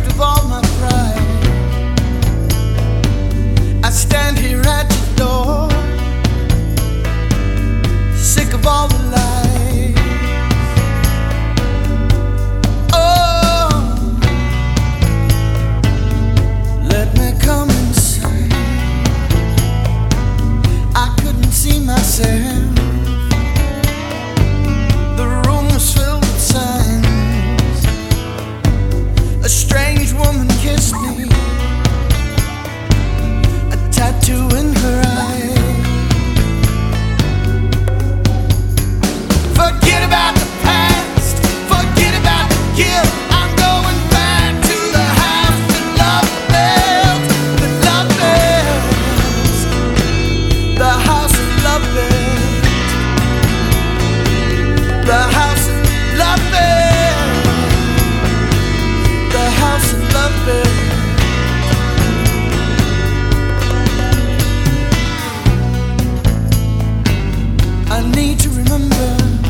stripped of all my pride. I stand here at your door, sick of all the lies. Oh, let me come inside. I couldn't see myself. The room was filled with signs. A strange woman kissed me, a tattoo in her eye. Forget about the past, forget about the guilt. I'm going back to the house that love built, that love built, the house of love built, the house of love built, the house of love built. I need to remember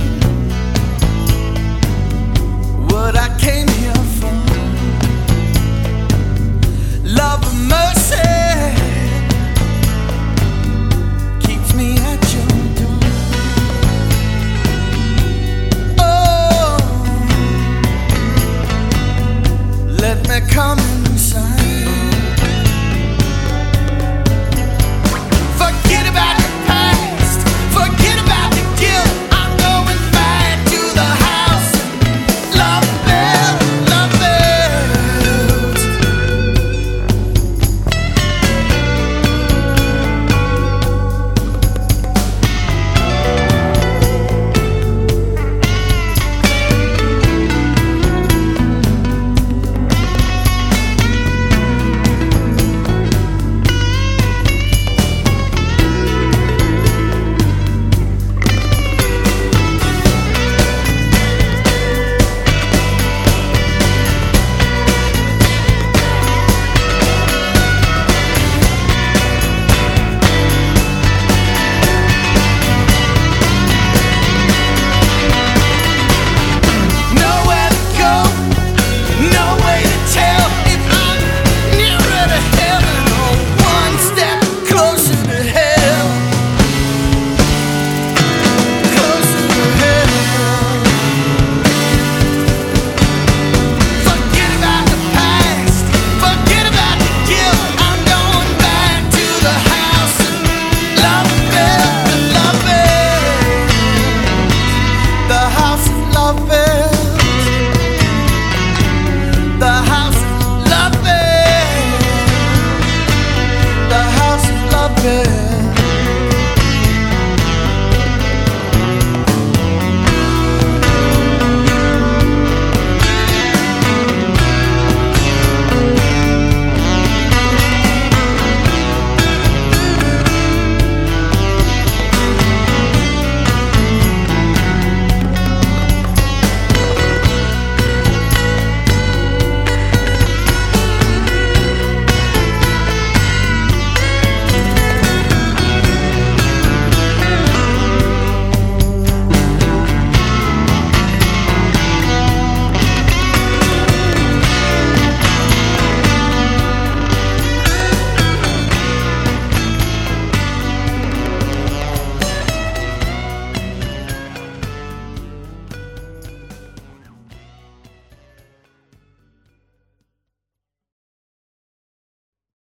what I came here for. Love and mercy keeps me at your door. Oh, let me come in.